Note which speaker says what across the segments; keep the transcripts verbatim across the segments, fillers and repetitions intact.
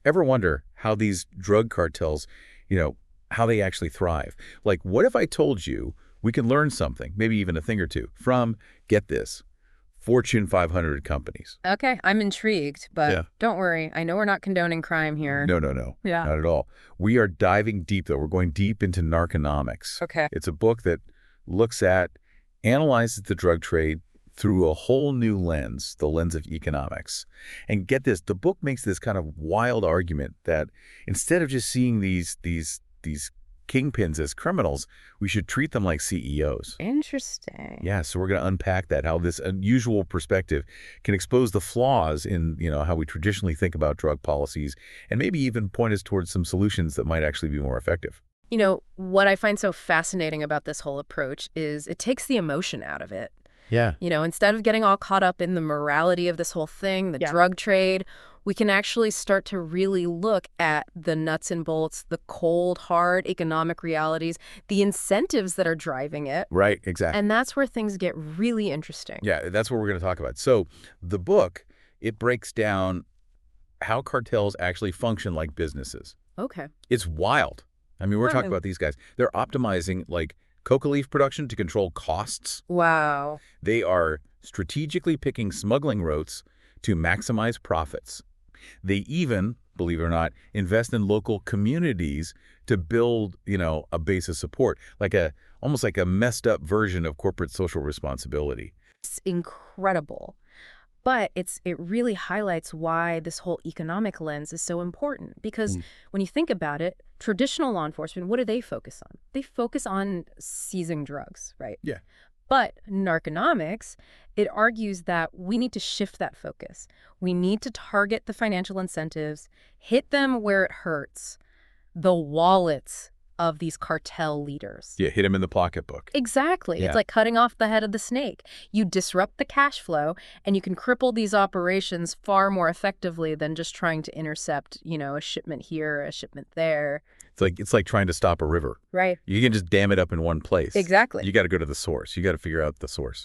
Speaker 1: Ever wonder how these drug cartels, you know, how they actually thrive? Like, what if I told you we can learn something, maybe even a thing or two, from, get this, Fortune five hundred companies?
Speaker 2: Okay, I'm intrigued, but
Speaker 1: Yeah.
Speaker 2: don't worry. I know we're not condoning crime here.
Speaker 1: No, no, no.
Speaker 2: Yeah.
Speaker 1: Not at all. We are diving deep, though. We're going deep into narconomics.
Speaker 2: Okay.
Speaker 1: It's a book that looks at, analyzes the drug trade through a whole new lens, the lens of economics. And get this, the book makes this kind of wild argument that instead of just seeing these, these, these kingpins as criminals, we should treat them like C E Os.
Speaker 2: Interesting.
Speaker 1: Yeah, so we're going to unpack that, how this unusual perspective can expose the flaws in, you know, how we traditionally think about drug policies and maybe even point us towards some solutions that might actually be more effective.
Speaker 2: You know, what I find so fascinating about this whole approach is it takes the emotion out of it.
Speaker 1: Yeah.
Speaker 2: You know, instead of getting all caught up in the morality of this whole thing, the
Speaker 3: Yeah.
Speaker 2: drug trade, we can actually start to really look at the nuts and bolts, the cold, hard economic realities, the incentives that are driving it.
Speaker 1: Right, exactly.
Speaker 2: And that's where things get really interesting.
Speaker 1: Yeah, that's what we're going to talk about. So the book, it breaks down how cartels actually function like businesses.
Speaker 2: Okay.
Speaker 1: It's wild. I mean, we're
Speaker 2: Wow.
Speaker 1: talking about these guys. They're optimizing like coca leaf production to control costs.
Speaker 2: Wow.
Speaker 1: They are strategically picking smuggling routes to maximize profits. They even, believe it or not, invest in local communities to build, you know, a base of support, like a almost like a messed up version of corporate social responsibility.
Speaker 2: It's incredible. But it's it really highlights why this whole economic lens is so important. Because
Speaker 1: Mm.
Speaker 2: when you think about it, traditional law enforcement, what do they focus on? They focus on seizing drugs, right?
Speaker 1: Yeah.
Speaker 2: But narconomics, it argues that we need to shift that focus. We need to target the financial incentives, hit them where it hurts, the wallets of these cartel leaders.
Speaker 1: Yeah, hit him in the pocketbook.
Speaker 2: Exactly.
Speaker 1: Yeah.
Speaker 2: It's like cutting off the head of the snake. You disrupt the cash flow, and you can cripple these operations far more effectively than just trying to intercept, you know, a shipment here, a shipment there.
Speaker 1: It's like it's like trying to stop a river.
Speaker 2: Right.
Speaker 1: You can just dam it up in one place.
Speaker 2: Exactly.
Speaker 1: You got to go to the source. You got to figure out the source.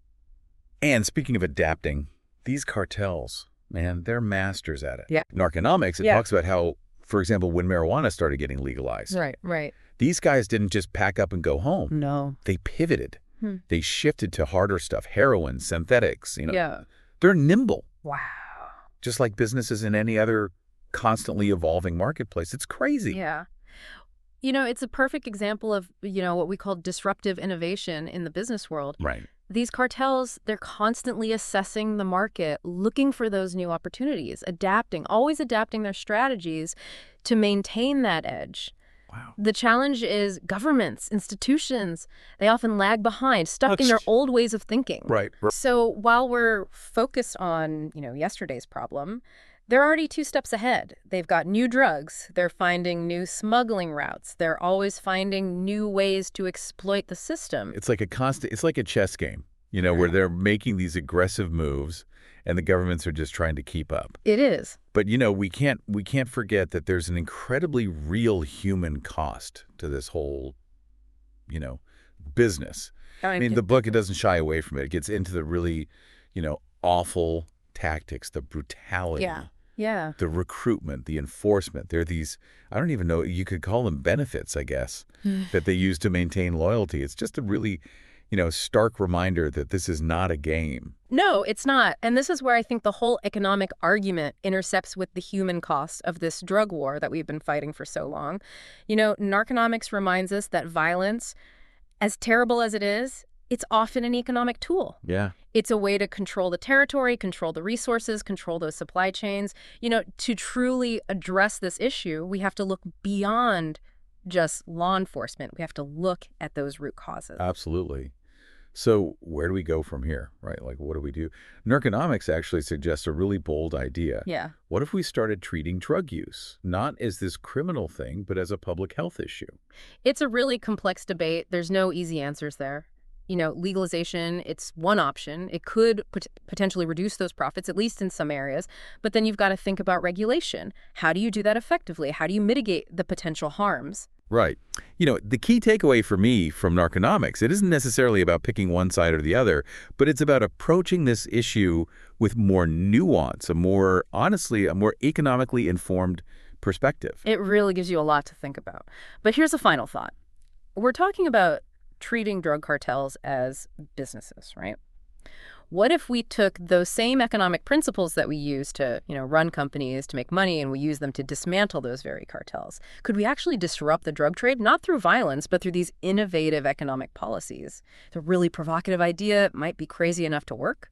Speaker 1: And speaking of adapting, these cartels, man, they're masters at it.
Speaker 2: Yeah.
Speaker 1: Narconomics, it
Speaker 2: Yeah.
Speaker 1: talks about how, for example, when marijuana started getting legalized,
Speaker 2: Right, right.
Speaker 1: these guys didn't just pack up and go home.
Speaker 2: No.
Speaker 1: They pivoted.
Speaker 2: Hmm.
Speaker 1: They shifted to harder stuff, heroin, synthetics, you know.
Speaker 2: Yeah.
Speaker 1: They're nimble,
Speaker 2: Wow.
Speaker 1: just like businesses in any other constantly evolving marketplace. It's crazy.
Speaker 2: Yeah. You know, it's a perfect example of, you know, what we call disruptive innovation in the business world.
Speaker 1: Right.
Speaker 2: These cartels, they're constantly assessing the market, looking for those new opportunities, adapting, always adapting their strategies to maintain that edge.
Speaker 1: Wow.
Speaker 2: The challenge is governments, institutions, they often lag behind, stuck in their
Speaker 1: That's-
Speaker 2: old ways of thinking.
Speaker 1: Right.
Speaker 2: So while we're focused on, you know, yesterday's problem, they're already two steps ahead. They've got new drugs. They're finding new smuggling routes. They're always finding new ways to exploit the system.
Speaker 1: It's like a constant, it's like a chess game, you know, where they're making these aggressive moves and the governments are just trying to keep up.
Speaker 2: It is.
Speaker 1: But, you know, we can't we can't forget that there's an incredibly real human cost to this whole, you know, business. I mean, the book, it doesn't shy away from it. It gets into the really, you know, awful tactics, the brutality.
Speaker 2: Yeah. Yeah.
Speaker 1: The recruitment, the enforcement. There are these, I don't even know, you could call them benefits, I guess, that they use to maintain loyalty. It's just a really, you know, stark reminder that this is not a game.
Speaker 2: No, it's not. And this is where I think the whole economic argument intercepts with the human cost of this drug war that we've been fighting for so long. You know, narconomics reminds us that violence, as terrible as it is, it's often an economic tool.
Speaker 1: Yeah.
Speaker 2: It's a way to control the territory, control the resources, control those supply chains. You know, to truly address this issue, we have to look beyond just law enforcement. We have to look at those root causes.
Speaker 1: Absolutely. So where do we go from here, right? Like, what do we do? Narconomics actually suggests a really bold idea.
Speaker 2: Yeah.
Speaker 1: What if we started treating drug use, not as this criminal thing, but as a public health issue?
Speaker 2: It's a really complex debate. There's no easy answers there. You know, legalization, it's one option. It could pot potentially reduce those profits, at least in some areas. But then you've got to think about regulation. How do you do that effectively? How do you mitigate the potential harms?
Speaker 1: Right. You know, the key takeaway for me from Narconomics, it isn't necessarily about picking one side or the other, but it's about approaching this issue with more nuance, a more, honestly, a more economically informed perspective.
Speaker 2: It really gives you a lot to think about. But here's a final thought. We're talking about treating drug cartels as businesses, right? What if we took those same economic principles that we use to, you know, run companies to make money, and we use them to dismantle those very cartels? Could we actually disrupt the drug trade, not through violence, but through these innovative economic policies? It's a really provocative idea. It might be crazy enough to work.